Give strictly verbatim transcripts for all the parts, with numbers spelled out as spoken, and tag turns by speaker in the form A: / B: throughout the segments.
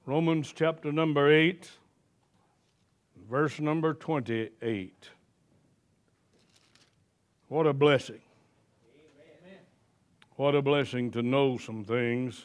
A: Romans chapter number eight, verse number twenty-eight. What a blessing. Amen. What a blessing to know some things.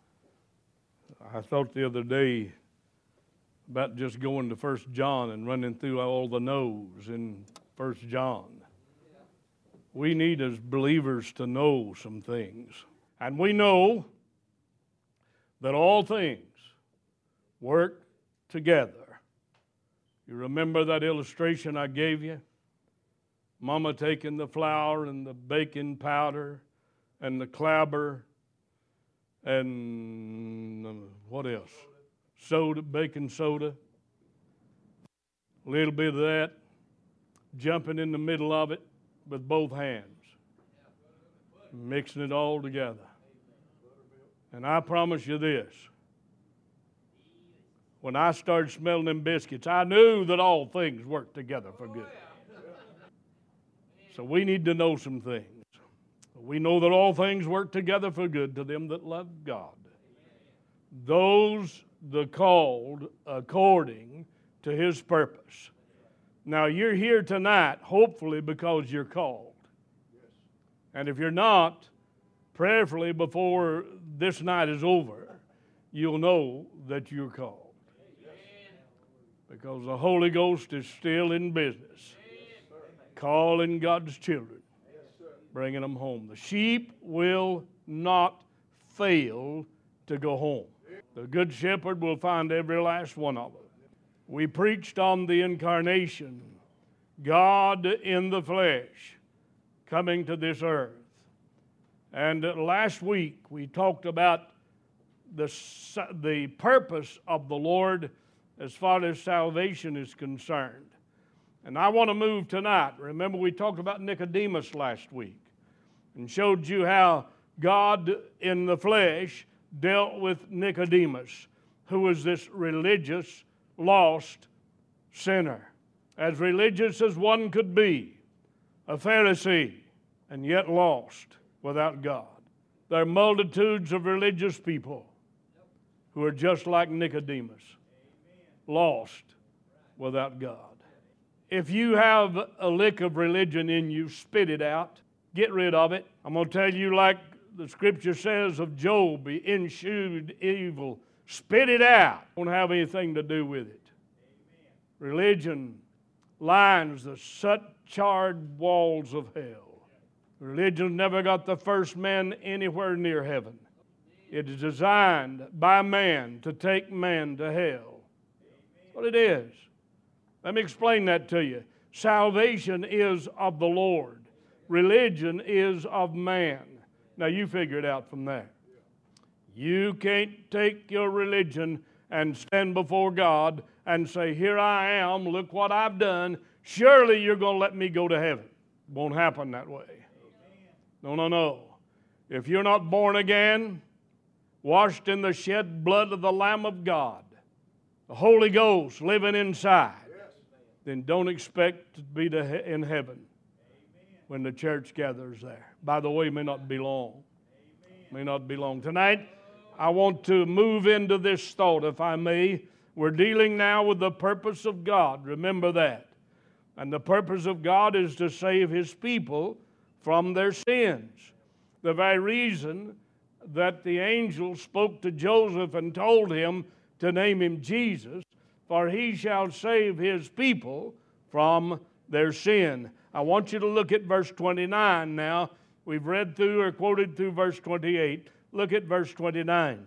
A: I thought the other day about just going to First John and running through all the no's in First John. We need as believers to know some things. And we know that all things work together. You remember that illustration I gave you? Mama taking the flour and the baking powder and the clabber and uh, what else? Soda, baking soda. A little bit of that. Jumping in the middle of it with both hands. Mixing it all together. And I promise you this. When I started smelling them biscuits, I knew that all things work together for good. So we need to know some things. We know that all things work together for good to them that love God. Those the called according to His purpose. Now you're here tonight, hopefully because you're called. And if you're not, prayerfully before this night is over, you'll know that you're called. Because the Holy Ghost is still in business, calling God's children, bringing them home. The sheep will not fail to go home. The Good Shepherd will find every last one of them. We preached on the incarnation, God in the flesh, coming to this earth. And last week we talked about the, the purpose of the Lord as far as salvation is concerned. And I want to move tonight. Remember we talked about Nicodemus last week and showed you how God in the flesh dealt with Nicodemus, who was this religious, lost sinner. As religious as one could be, a Pharisee, and yet lost without God. There are multitudes of religious people who are just like Nicodemus, lost without God. If you have a lick of religion in you, spit it out. Get rid of it. I'm going to tell you like the Scripture says of Job, he ensued evil. Spit it out. Don't have anything to do with it. Amen. Religion lines the soot-charred walls of hell. Religion never got the first man anywhere near heaven. It is designed by man to take man to hell. That's what it is. Let me explain that to you. Salvation is of the Lord. Religion is of man. Now you figure it out from there. You can't take your religion and stand before God and say, here I am, look what I've done. Surely you're going to let me go to heaven. It won't happen that way. No, no, no. If you're not born again, washed in the shed blood of the Lamb of God, the Holy Ghost living inside, then don't expect to be to he- in heaven when the church gathers there. By the way, it may not be long. May not be long. Tonight, I want to move into this thought, if I may. We're dealing now with the purpose of God. Remember that. And the purpose of God is to save His people from their sins. The very reason that the angel spoke to Joseph and told him to name him Jesus, for He shall save His people from their sin. I want you to look at verse twenty-nine now. We've read through or quoted through verse twenty-eight. Look at verse twenty-nine.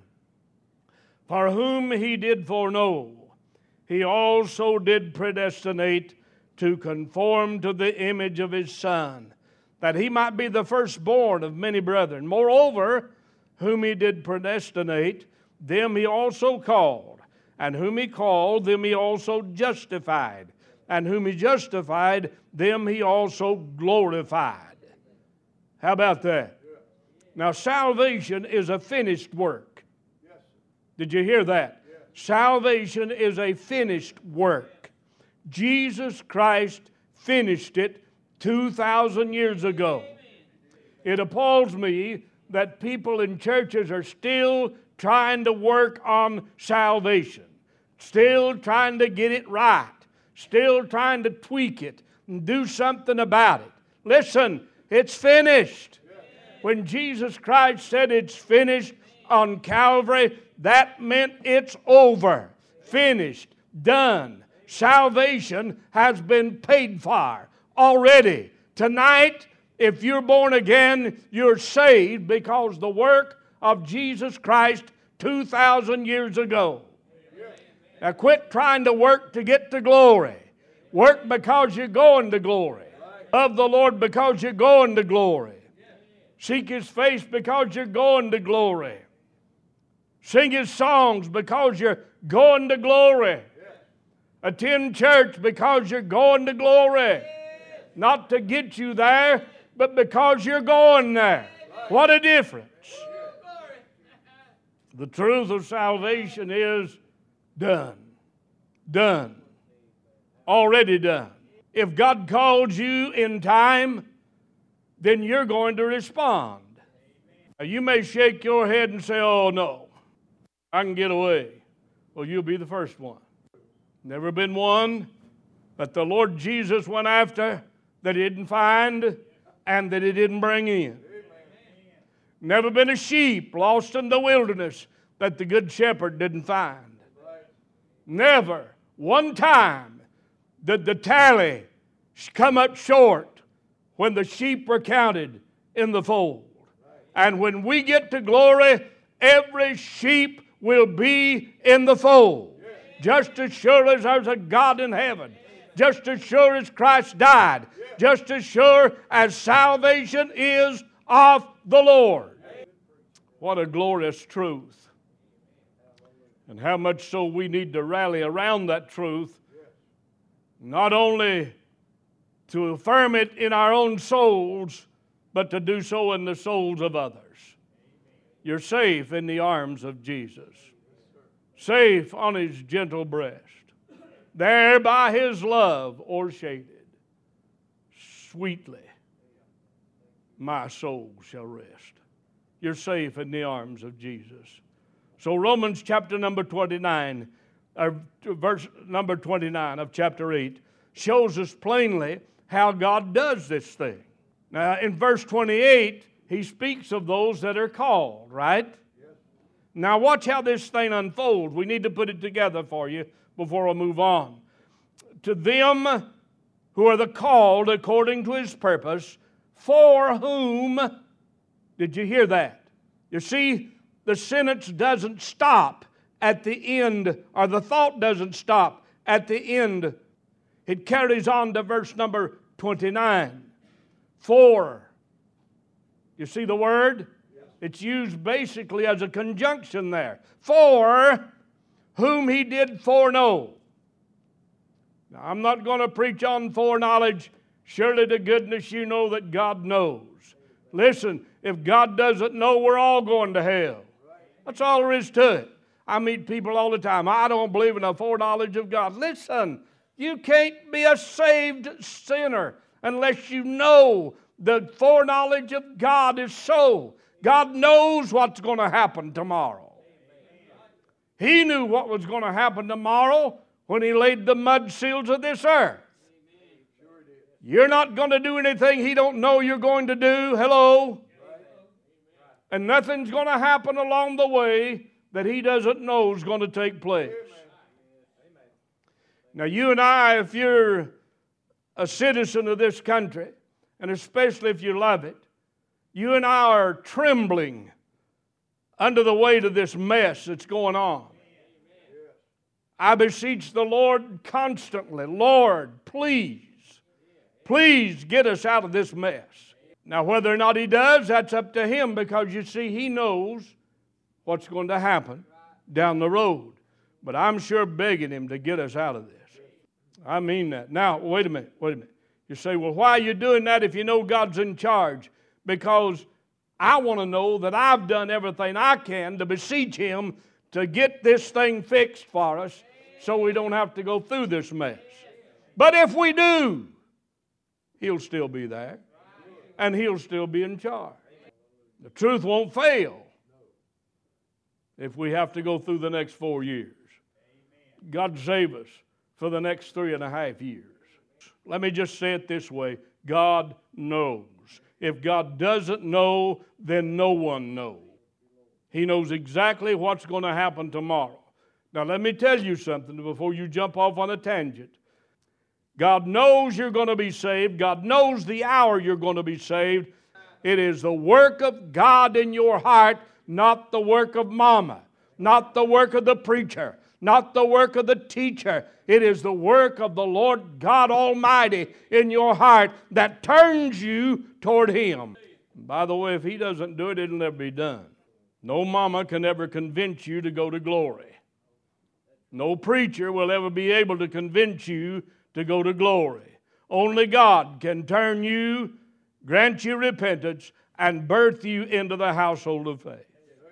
A: For whom He did foreknow, He also did predestinate to conform to the image of His Son, that He might be the firstborn of many brethren. Moreover, whom He did predestinate, them He also called. And whom He called, them He also justified. And whom He justified, them He also glorified. How about that? Now, salvation is a finished work. Did you hear that? Salvation is a finished work. Jesus Christ finished it two thousand years ago. It appalls me that people in churches are still trying to work on salvation, still trying to get it right, still trying to tweak it and do something about it. Listen, it's finished. When Jesus Christ said it's finished on Calvary, that meant it's over, finished, done. Salvation has been paid for already. Tonight, if you're born again, you're saved because the work of Jesus Christ two thousand years ago. Now quit trying to work to get to glory. Work because you're going to glory. Love the Lord because you're going to glory. Seek His face because you're going to glory. Sing His songs because you're going to glory. Attend church because you're going to glory. Not to get you there, but because you're going there. What a difference. The truth of salvation is done. Done. Already done. If God calls you in time, then you're going to respond. Now, you may shake your head and say, oh no, I can get away. Well, you'll be the first one. Never been one that the Lord Jesus went after that He didn't find and that He didn't bring in. Never been a sheep lost in the wilderness that the Good Shepherd didn't find. Never one time did the tally come up short when the sheep were counted in the fold. And when we get to glory, every sheep will be in the fold. Just as sure as there's a God in heaven, just as sure as Christ died, just as sure as salvation is of the Lord. What a glorious truth. And how much so we need to rally around that truth, not only to affirm it in our own souls, but to do so in the souls of others. You're safe in the arms of Jesus. Safe on His gentle breast. There by His love o'ershaded. Sweetly my soul shall rest. You're safe in the arms of Jesus. So Romans chapter number twenty-nine, or verse number twenty-nine of chapter eight, shows us plainly how God does this thing. Now in verse twenty-eight, he speaks of those that are called, right? Yes. Now watch how this thing unfolds. We need to put it together for you before I move on. To them who are the called according to His purpose, for whom, did you hear that? You see, the sentence doesn't stop at the end, or the thought doesn't stop at the end. It carries on to verse number twenty-nine. For. You see the word? Yes. It's used basically as a conjunction there. For whom He did foreknow. Now, I'm not going to preach on foreknowledge. Surely to goodness you know that God knows. Listen, if God doesn't know, we're all going to hell. That's all there is to it. I meet people all the time. I don't believe in a foreknowledge of God. Listen, you can't be a saved sinner unless you know the foreknowledge of God is so. God knows what's going to happen tomorrow. He knew what was going to happen tomorrow when He laid the mud seals of this earth. You're not going to do anything He don't know you're going to do. Hello? And nothing's going to happen along the way that He doesn't know is going to take place. Now you and I, if you're a citizen of this country, and especially if you love it, you and I are trembling under the weight of this mess that's going on. I beseech the Lord constantly, Lord, please, please get us out of this mess. Now, whether or not He does, that's up to Him, because you see, He knows what's going to happen down the road. But I'm sure begging Him to get us out of this. I mean that. Now, wait a minute, wait a minute. You say, well, why are you doing that if you know God's in charge? Because I want to know that I've done everything I can to beseech Him to get this thing fixed for us so we don't have to go through this mess. But if we do, He'll still be there. And He'll still be in charge. The truth won't fail. if we have to go through the next four years. God save us for the next three and a half years. Let me just say it this way. God knows. If God doesn't know, then no one knows. He knows exactly what's going to happen tomorrow. Now let me tell you something before you jump off on a tangent. God knows you're going to be saved. God knows the hour you're going to be saved. It is the work of God in your heart, not the work of mama, not the work of the preacher, not the work of the teacher. It is the work of the Lord God Almighty in your heart that turns you toward Him. By the way, if He doesn't do it, it'll never be done. No mama can ever convince you to go to glory. No preacher will ever be able to convince you to go to glory. Only God can turn you, grant you repentance, and birth you into the household of faith.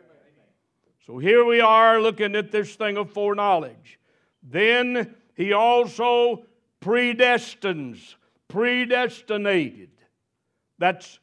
A: So here we are looking at this thing of foreknowledge. Then He also predestines, predestinated. That's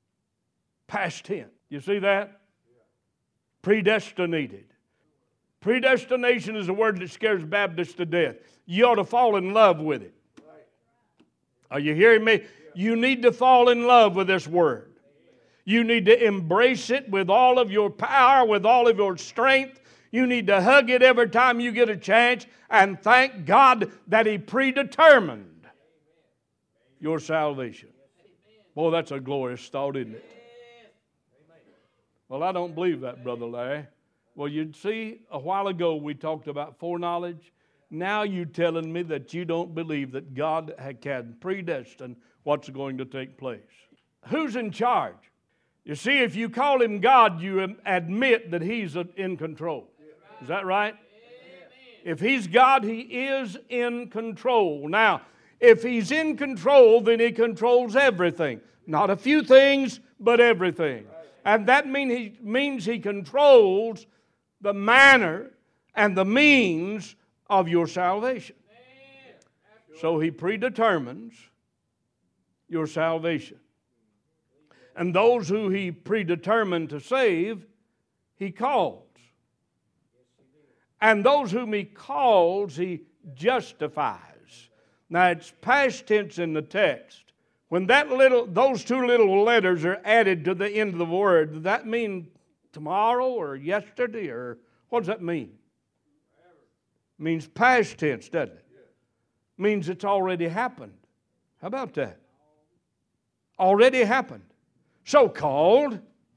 A: past tense. You see that? Predestinated. Predestination is a word that scares Baptists to death. You ought to fall in love with it. Are you hearing me? You need to fall in love with this word. You need to embrace it with all of your power, with all of your strength. You need to hug it every time you get a chance and thank God that He predetermined your salvation. Boy, that's a glorious thought, isn't it? Well, I don't believe that, Brother Larry. Well, you'd see, a while ago we talked about foreknowledge. Now you're telling me that you don't believe that God had predestined what's going to take place. Who's in charge? You see, if you call Him God, you admit that He's in control. Is that right? If He's God, He is in control. Now, if He's in control, then He controls everything. Not a few things, but everything. And that mean he, means He controls the manner and the means of your salvation. So He predetermines your salvation. And those who He predetermined to save, He calls. And those whom He calls, He justifies. Now it's past tense in the text. When that little, those two little letters are added to the end of the word, does that mean tomorrow or yesterday, or what does that mean? It means past tense, doesn't it? It means it's already happened. How about that? Already happened. So called,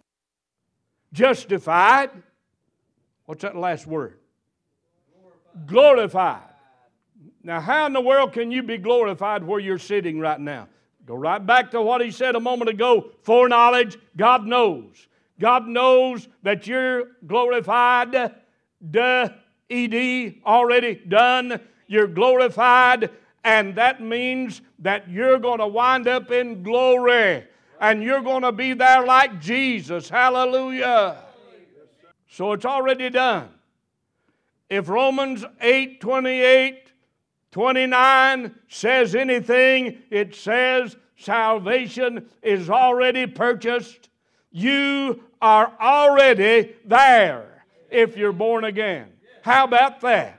A: justified. What's that last word? Glorified. Glorified. Now, how in the world can you be glorified where you're sitting right now? Go right back to what he said a moment ago. Foreknowledge, God knows. God knows that you're glorified. Duh, ed, already done. You're glorified, and that means that you're going to wind up in glory. And you're going to be there like Jesus. Hallelujah. So it's already done. If Romans eight twenty-eight, twenty-nine says anything, it says salvation is already purchased. You are already there if you're born again. How about that?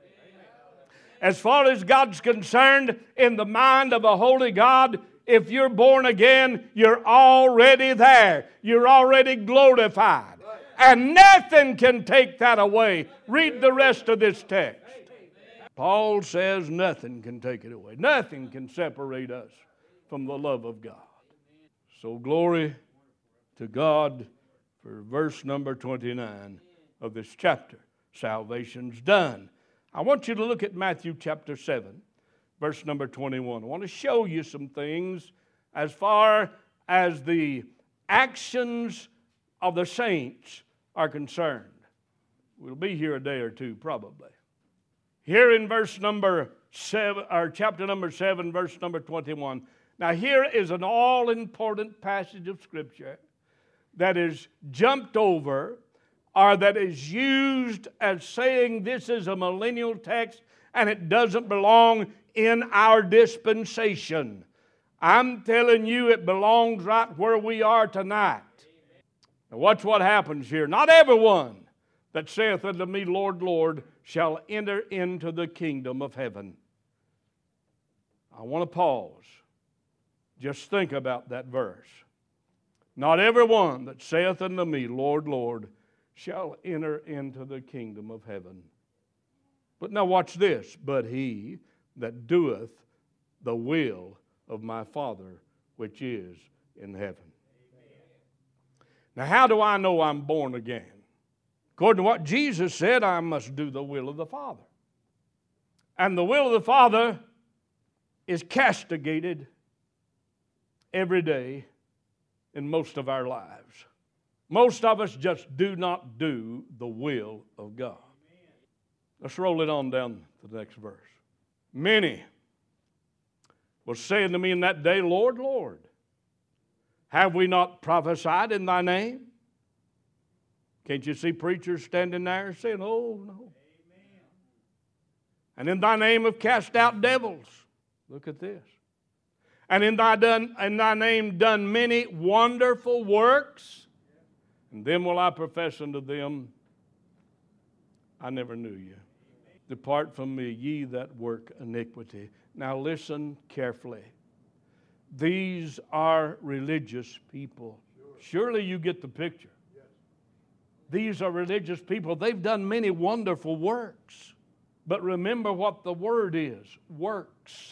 A: As far as God's concerned, in the mind of a holy God, if you're born again, you're already there. You're already glorified. And nothing can take that away. Read the rest of this text. Paul says nothing can take it away. Nothing can separate us from the love of God. So glory to God for verse number twenty-nine of this chapter. Salvation's done. I want you to look at Matthew chapter seven, verse number twenty-one. I want to show you some things as far as the actions of the saints are concerned. We'll be here a day or two probably. Here in verse number seven, or chapter number seven, verse number twenty-one. Now here is an all-important passage of Scripture that is jumped over, or that is used as saying this is a millennial text and it doesn't belong in our dispensation. I'm telling you, it belongs right where we are tonight. Now watch what happens here. Not everyone that saith unto me, Lord, Lord, shall enter into the kingdom of heaven. I want to pause. Just think about that verse. Not every one that saith unto me, Lord, Lord, shall enter into the kingdom of heaven. But now watch this. But he that doeth the will of my Father which is in heaven. Amen. Now how do I know I'm born again? According to what Jesus said, I must do the will of the Father. And the will of the Father is castigated every day in most of our lives. Most of us just do not do the will of God. Let's roll it on down to the next verse. Many will say unto me in that day, Lord, Lord, have we not prophesied in thy name? Can't you see preachers standing there saying, oh, no. Amen. And in thy name have cast out devils. Look at this. And in thy, done, in thy name done many wonderful works. And then will I profess unto them, I never knew you. Depart from me, ye that work iniquity. Now listen carefully. These are religious people. Surely you get the picture. These are religious people. They've done many wonderful works. But remember what the word is, works.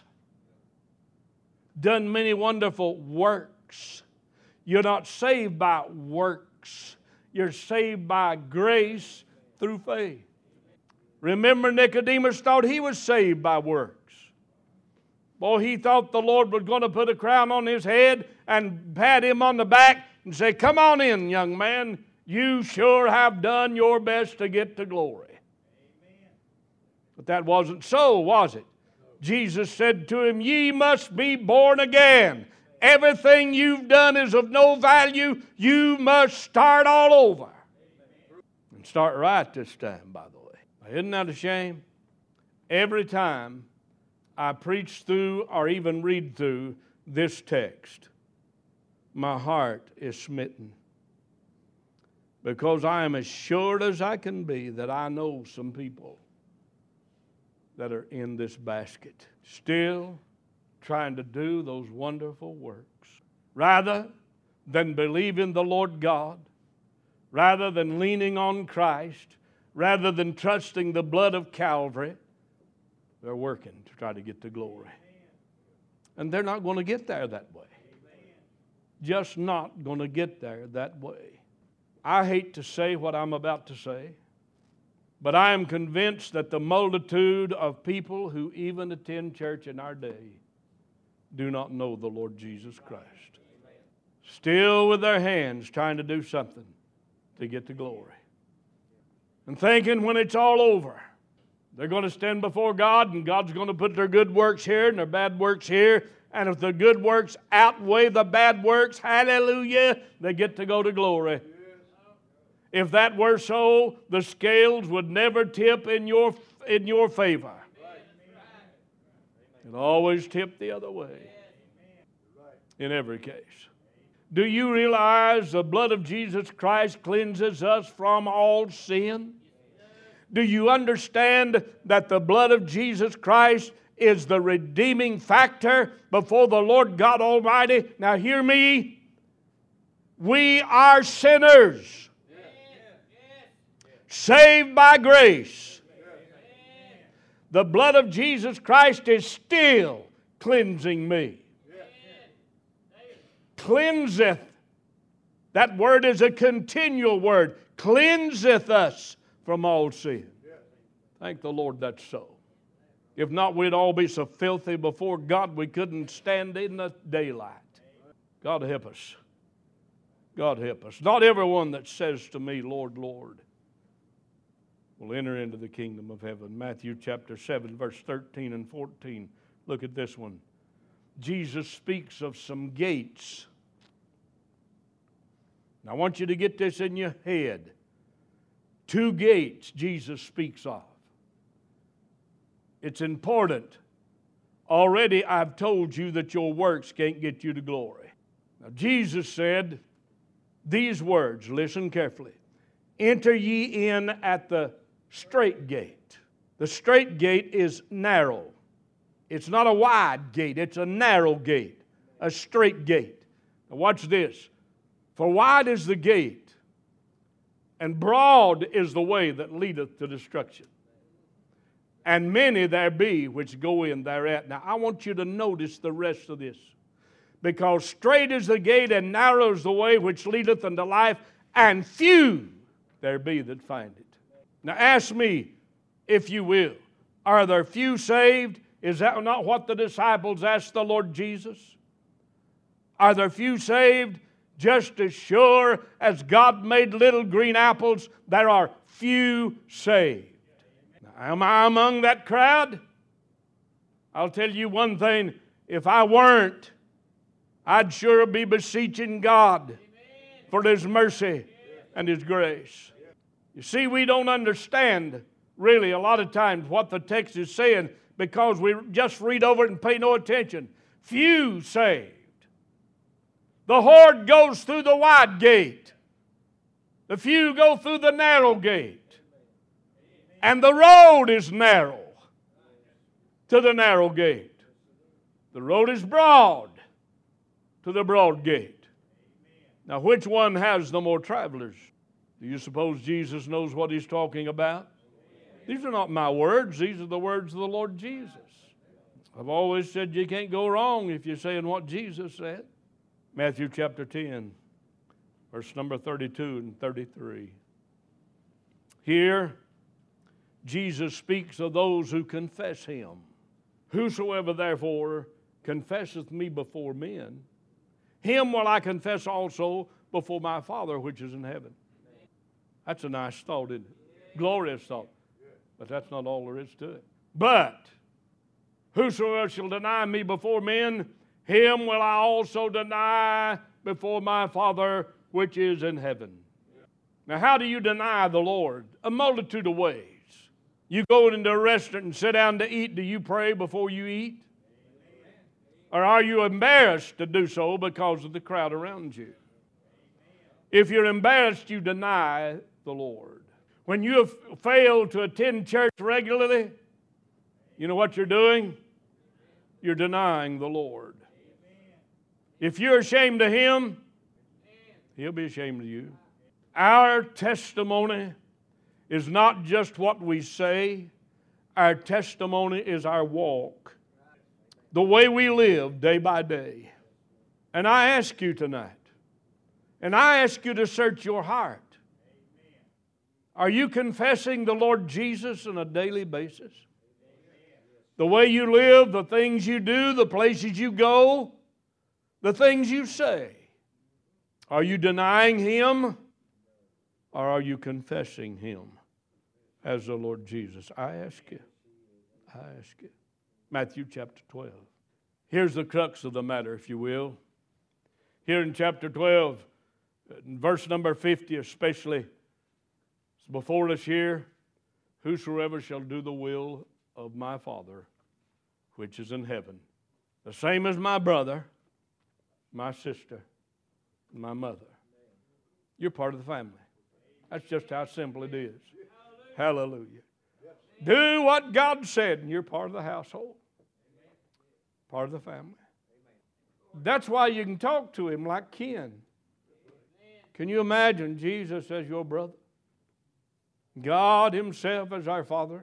A: Done many wonderful works. You're not saved by works. You're saved by grace through faith. Remember, Nicodemus thought he was saved by works. Boy, he thought the Lord was going to put a crown on his head and pat him on the back and say, come on in, young man. You sure have done your best to get to glory. Amen. But that wasn't so, was it? Jesus said to him, ye must be born again. Everything you've done is of no value. You must start all over. And start right this time, by the way. Isn't that a shame? Every time I preach through or even read through this text, my heart is smitten. Because I am as sure as I can be that I know some people that are in this basket, still trying to do those wonderful works. Rather than believe in the Lord God, rather than leaning on Christ, rather than trusting the blood of Calvary, they're working to try to get to glory. And they're not going to get there that way. Just not going to get there that way. I hate to say what I'm about to say, but I am convinced that the multitude of people who even attend church in our day do not know the Lord Jesus Christ. Still with their hands trying to do something to get to glory. And thinking when it's all over, they're going to stand before God and God's going to put their good works here and their bad works here. And if the good works outweigh the bad works, hallelujah, they get to go to glory. If that were so, the scales would never tip in your, in your favor. It always tip the other way. In every case. Do you realize the blood of Jesus Christ cleanses us from all sin? Do you understand that the blood of Jesus Christ is the redeeming factor before the Lord God Almighty? Now hear me. We are sinners. Saved by grace. The blood of Jesus Christ is still cleansing me. Cleanseth. That word is a continual word. Cleanseth us from all sin. Thank the Lord that's so. If not, we'd all be so filthy before God we couldn't stand in the daylight. God help us. God help us. Not everyone that says to me, Lord, Lord, will enter into the kingdom of heaven. Matthew chapter seven, verse thirteen and fourteen. Look at this one. Jesus speaks of some gates. Now I want you to get this in your head. Two gates Jesus speaks of. It's important. Already I've told you that your works can't get you to glory. Now Jesus said these words, listen carefully. enter ye in at the strait gate. The strait gate is narrow. It's not a wide gate, it's a narrow gate, a strait gate. Now watch this. For wide is the gate, and broad is the way that leadeth to destruction. And many there be which go in thereat. Now I want you to notice the rest of this. Because strait is the gate, and narrow is the way which leadeth unto life, and few there be that find it. Now ask me, if you will, are there few saved? Is that not what the disciples asked the Lord Jesus? Are there few saved? Just as sure as God made little green apples, there are few saved. Now, am I among that crowd? I'll tell you one thing, if I weren't, I'd sure be beseeching God for His mercy and His grace. You see, we don't understand really a lot of times what the text is saying because we just read over it and pay no attention. Few saved. The horde goes through the wide gate. The few go through the narrow gate. And the road is narrow to the narrow gate. The road is broad to the broad gate. Now, which one has the more travelers? Do you suppose Jesus knows what He's talking about? These are not my words. These are the words of the Lord Jesus. I've always said you can't go wrong if you're saying what Jesus said. Matthew chapter ten, verse number thirty-two and thirty-three. Here, Jesus speaks of those who confess Him. Whosoever therefore confesseth me before men, him will I confess also before my Father which is in heaven. That's a nice thought, isn't it? Glorious thought. But that's not all there is to it. But whosoever shall deny me before men, him will I also deny before my Father which is in heaven. Now, how do you deny the Lord? A multitude of ways. You go into a restaurant and sit down to eat. Do you pray before you eat? Or are you embarrassed to do so because of the crowd around you? If you're embarrassed, you deny the Lord. When you have failed to attend church regularly, you know what you're doing? You're denying the Lord. If you're ashamed of Him, He'll be ashamed of you. Our testimony is not just what we say. Our testimony is our walk. The way we live day by day. And I ask you tonight, and I ask you to search your heart. Are you confessing the Lord Jesus on a daily basis? The way you live, the things you do, the places you go, the things you say. Are you denying Him, or are you confessing Him as the Lord Jesus? I ask you. I ask you. Matthew chapter twelve. Here's the crux of the matter, if you will. Here in chapter twelve, in verse number fifty especially, it's before us here, whosoever shall do the will of my Father, which is in heaven. The same as my brother, my sister, my mother. You're part of the family. That's just how simple it is. Hallelujah. Do what God said, and you're part of the household. Part of the family. That's why you can talk to Him like kin. Can you imagine Jesus as your brother? God Himself as our Father?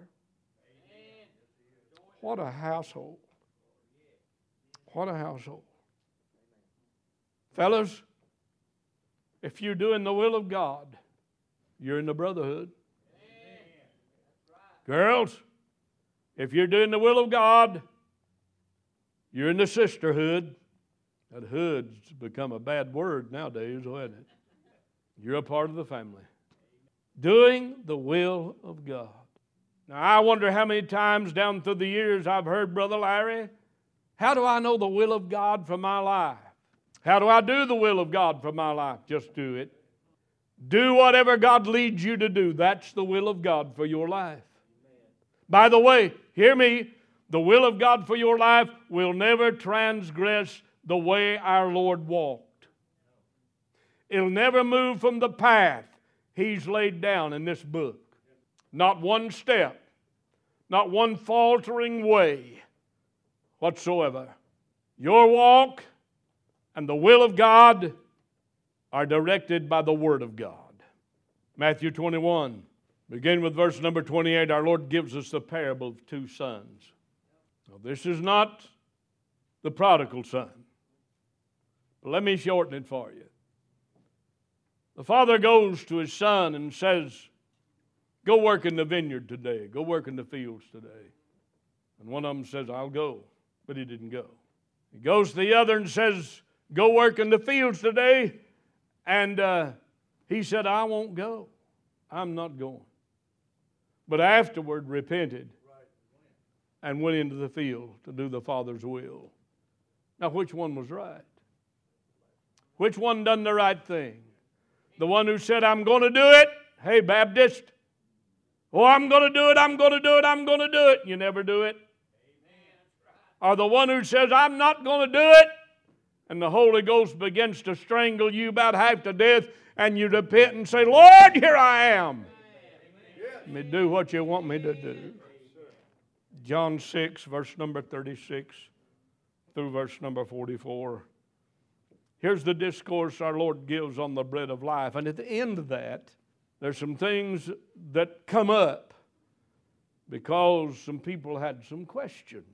A: What a household. What a household. Fellas, if you're doing the will of God, you're in the brotherhood. Girls, if you're doing the will of God, you're in the sisterhood. That hood's become a bad word nowadays, hasn't it? You're a part of the family. Doing the will of God. Now, I wonder how many times down through the years I've heard, Brother Larry, how do I know the will of God for my life? How do I do the will of God for my life? Just do it. Do whatever God leads you to do. That's the will of God for your life. By the way, hear me, the will of God for your life will never transgress the way our Lord walked. It'll never move from the path. He's laid down in this book. Not one step, not one faltering way whatsoever. Your walk and the will of God are directed by the Word of God. Matthew twenty-one, begin with verse number twenty-eight. Our Lord gives us the parable of two sons. Now, this is not the prodigal son. But let me shorten it for you. The father goes to his son and says, go work in the vineyard today. Go work in the fields today. And one of them says, I'll go. But he didn't go. He goes to the other and says, go work in the fields today. And uh, he said, I won't go. I'm not going. But afterward repented and went into the field to do the Father's will. Now, which one was right? Which one done the right thing? The one who said, I'm going to do it. Hey, Baptist. Oh, I'm going to do it, I'm going to do it, I'm going to do it. You never do it. Or the one who says, I'm not going to do it. And the Holy Ghost begins to strangle you about half to death. And you repent and say, Lord, here I am. Let me do what you want me to do. John six, verse number thirty-six through verse number forty-four. Here's the discourse our Lord gives on the bread of life. And at the end of that, there's some things that come up because some people had some questions.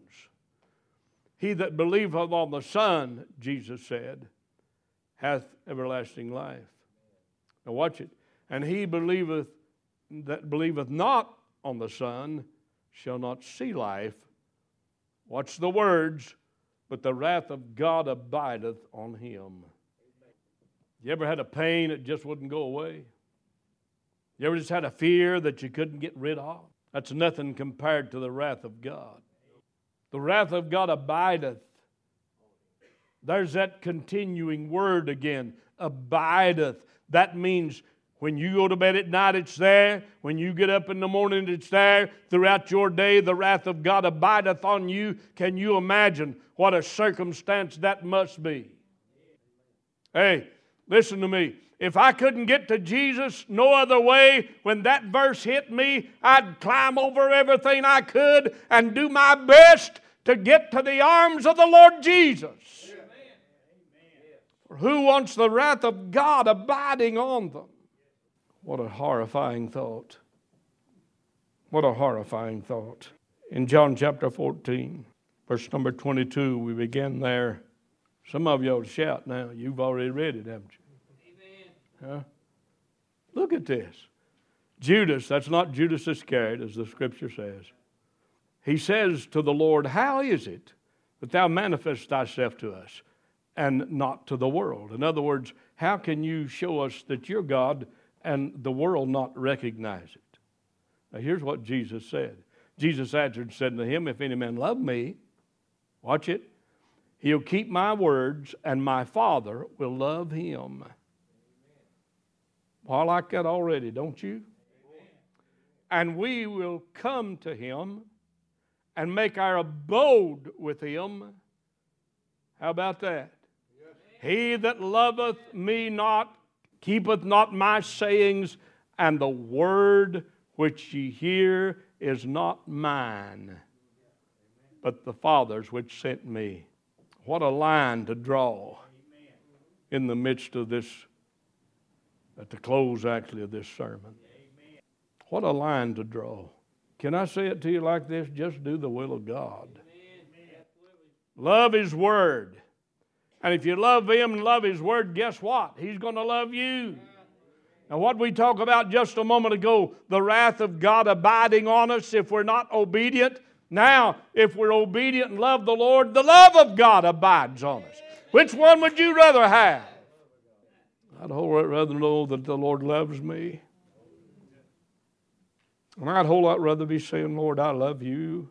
A: He that believeth on the Son, Jesus said, hath everlasting life. Now watch it. And he believeth that believeth not on the Son shall not see life. Watch the words. But the wrath of God abideth on him. You ever had a pain that just wouldn't go away? You ever just had a fear that you couldn't get rid of? That's nothing compared to the wrath of God. The wrath of God abideth. There's that continuing word again, abideth. That means when you go to bed at night, it's there. When you get up in the morning, it's there. Throughout your day, the wrath of God abideth on you. Can you imagine what a circumstance that must be? Hey, listen to me. If I couldn't get to Jesus no other way, when that verse hit me, I'd climb over everything I could and do my best to get to the arms of the Lord Jesus. For who wants the wrath of God abiding on them? What a horrifying thought. What a horrifying thought. In John chapter fourteen, verse number twenty-two, we begin there. Some of you ought to shout now. You've already read it, haven't you? Huh? Look at this. Judas, that's not Judas Iscariot, as the Scripture says. He says to the Lord, how is it that thou manifest thyself to us and not to the world? In other words, how can you show us that you're God and the world not recognize it? Now here's what Jesus said. Jesus answered and said to him, if any man love me, watch it, he'll keep my words, and my Father will love him. Well, I like that already, don't you? And we will come to him and make our abode with him. How about that? He that loveth me not keepeth not my sayings, and the word which ye hear is not mine, but the Father's which sent me. What a line to draw in the midst of this, at the close actually of this sermon. What a line to draw. Can I say it to you like this? Just do the will of God. Love His Word. And if you love Him and love His Word, guess what? He's going to love you. Now what we talked about just a moment ago, the wrath of God abiding on us if we're not obedient. Now, if we're obedient and love the Lord, the love of God abides on us. Which one would you rather have? I'd whole lot rather know that the Lord loves me. And I'd a whole lot rather be saying, Lord, I love you.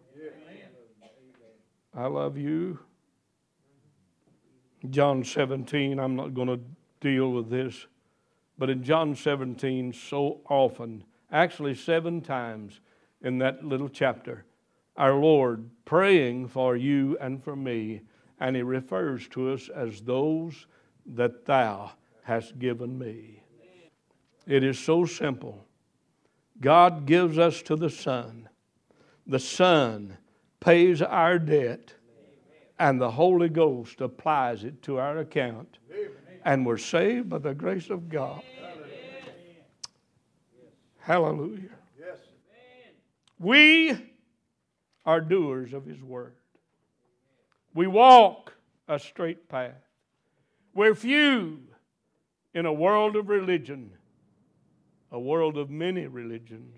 A: I love you. John seventeen, I'm not going to deal with this, but in John seventeen, so often, actually seven times in that little chapter, our Lord praying for you and for me, and He refers to us as those that thou hast given me. It is so simple. God gives us to the Son. The Son pays our debt, and the Holy Ghost applies it to our account, and we're saved by the grace of God. Hallelujah. We are doers of His Word. We walk a straight path. We're few in a world of religion, a world of many religions.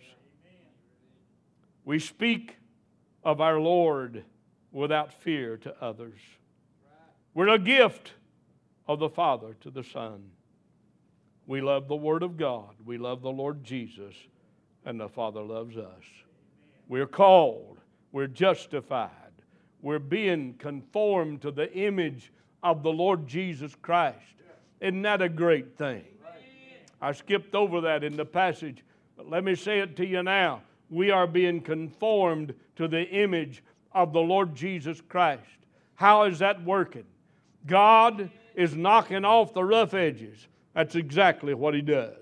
A: We speak of our Lord without fear to others. We're a gift of the Father to the Son. We love the Word of God. We love the Lord Jesus, and the Father loves us. We're called. We're justified. We're being conformed to the image of the Lord Jesus Christ. Isn't that a great thing? I skipped over that in the passage, but let me say it to you now. We are being conformed to the image of the Lord Jesus Christ. How is that working? God is knocking off the rough edges. That's exactly what He does.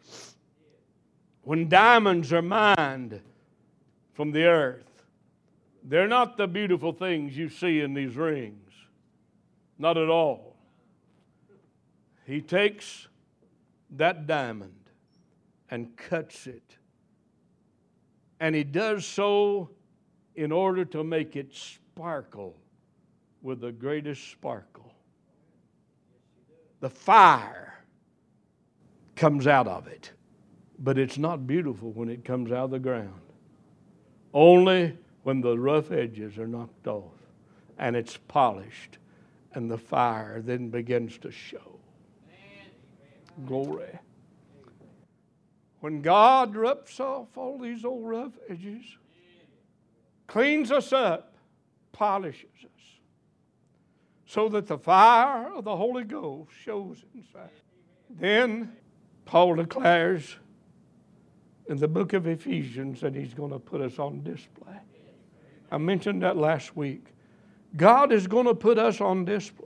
A: When diamonds are mined from the earth, they're not the beautiful things you see in these rings. Not at all. He takes that diamond and cuts it. And He does so in order to make it sparkle with the greatest sparkle. The fire comes out of it, but it's not beautiful when it comes out of the ground. Only when the rough edges are knocked off and it's polished and the fire then begins to show. Glory. When God rips off all these old rough edges, cleans us up, polishes us, so that the fire of the Holy Ghost shows inside. Then Paul declares in the book of Ephesians that He's going to put us on display. I mentioned that last week. God is going to put us on display.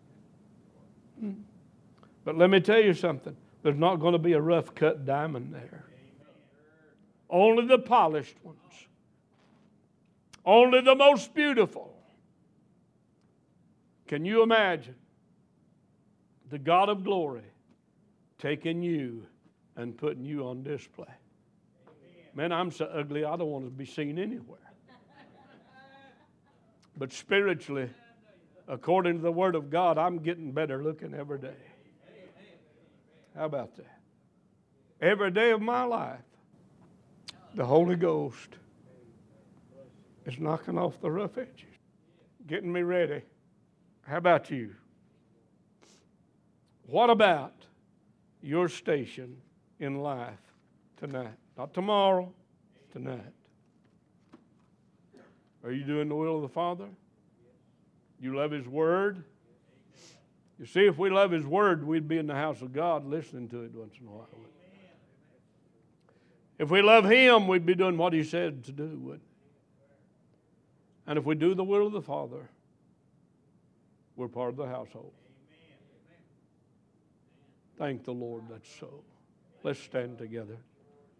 A: But let me tell you something. There's not going to be a rough cut diamond there. Only the polished ones. Only the most beautiful. Can you imagine the God of glory taking you and putting you on display? Man, I'm so ugly I don't want to be seen anywhere. But spiritually, according to the Word of God, I'm getting better looking every day. How about that? Every day of my life, the Holy Ghost is knocking off the rough edges, getting me ready. How about you? What about your station in life tonight? Not tomorrow, tonight. Are you doing the will of the Father? You love His Word? You see, if we love His Word, we'd be in the house of God listening to it once in a while. If we love Him, we'd be doing what He said to do, wouldn't we? And if we do the will of the Father, we're part of the household. Thank the Lord that's so. Let's stand together.